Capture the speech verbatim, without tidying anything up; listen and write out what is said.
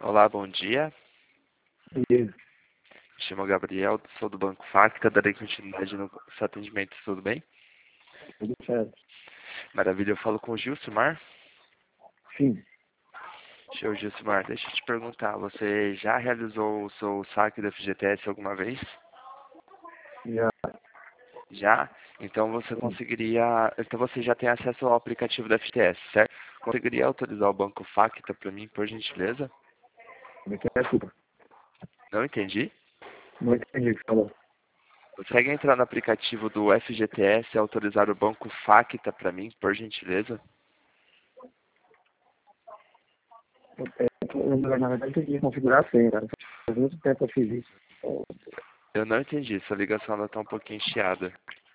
Olá, bom dia. Beleza, Me chamo Gabriel, sou do Banco Facta, darei continuidade no seu atendimento, tudo bem? tudo certo. Maravilha, eu falo com o Gilcimar. Sim, Show, Gilcimar, deixa eu te perguntar, você já realizou o seu saque do F G T S alguma vez? já, Já? Então você sim. conseguiria, então você já tem acesso ao aplicativo do F G T S, certo? Conseguiria autorizar o Banco Facta para mim, por gentileza? Como é que é, desculpa? Não entendi. Não entendi o que você falou. Consegue entrar no aplicativo do F G T S e autorizar o Banco Facta para mim, por gentileza? É, eu, na verdade, eu tenho que configurar a senha, cara. Faz muito tempo que eu fiz isso. Eu não entendi, sua ligação ainda está um pouquinho chiada.